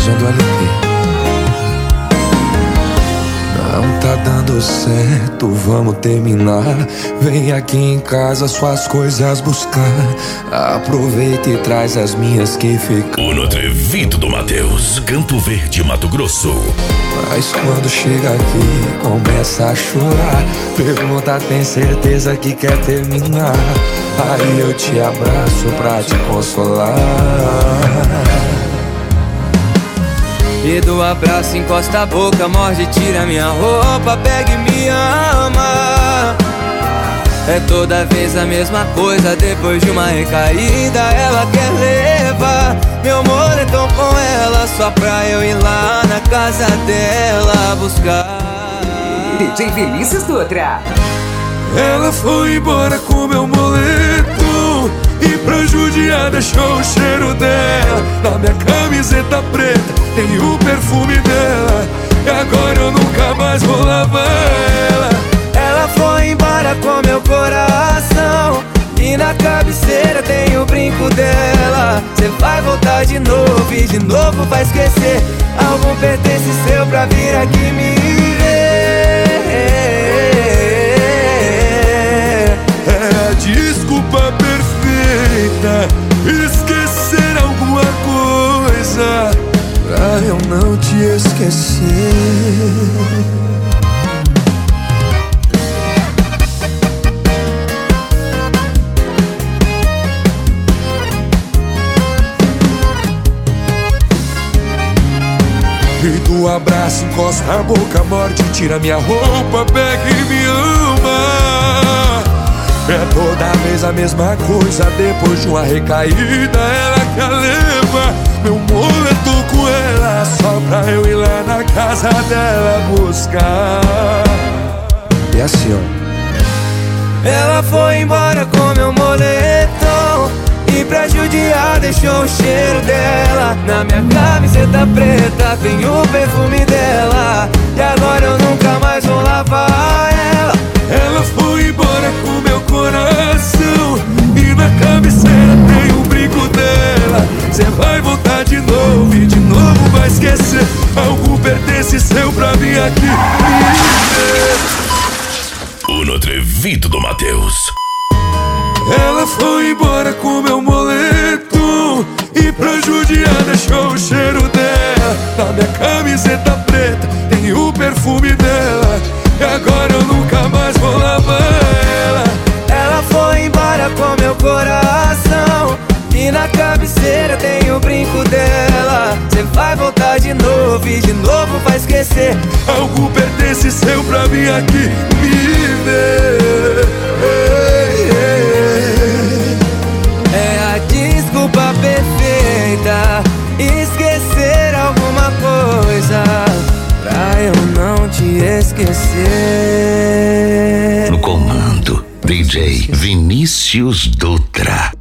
usando LP. Não tá dando certo, vamos terminar. Vem aqui em casa suas coisas buscar. Aproveita e traz as minhas que ficam. O Atrevido do Matheus, Campo Verde, Mato Grosso. Mas quando chega aqui, começa a chorar. Pergunta, tem certeza que quer terminar? Aí eu te abraço pra te consolar. E do abraço encosta a boca, morde, tira minha roupa, pega e me ama. É toda vez a mesma coisa, depois de uma recaída ela quer levar meu moletom com ela, só pra eu ir lá na casa dela buscar. DJ Vinícius Dutra. Ela foi embora com meu moletom e pra judiar deixou o cheiro dela na minha camiseta preta, tem o perfume dela. E agora eu nunca mais vou lavar ela. Ela foi embora com meu coração e na cabeceira tem o brinco dela. Cê vai voltar de novo e de novo vai esquecer. Algum pertence seu pra vir aqui me ver. É a desculpa perfeita, esquecer alguma coisa pra eu não te esquecer. E do abraço encosta a boca, morde, tira minha roupa, pega e me ama. É toda vez a mesma coisa, depois de uma recaída ela quer levar meu moletom com ela, só pra eu ir lá na casa dela buscar. E assim, ó. Ela foi embora com meu moletom e pra judiar deixou o cheiro dela na minha camiseta preta, tem o perfume dela. E agora eu nunca mais vou lavar ela. Ela foi embora com meu coração e na cabeceira tem o brinco dela. Cê vai voltar de novo e de novo vai esquecer. Algo pertence seu pra vir aqui me ver. O Atrevido do Matheus. Ela foi embora com meu moletom e pra judiar deixou o cheiro dela na minha camiseta preta, tem o perfume dela. E agora eu nunca mais vou lavar ela. Ela foi embora com meu coração e na cabeceira tem o brinco dela. Cê vai voltar de novo e de novo vai esquecer. Algo pertence seu pra vir aqui me ver. É a desculpa perfeita, esquecer alguma coisa pra eu não te esquecer. No comando, DJ Vinícius Dutra.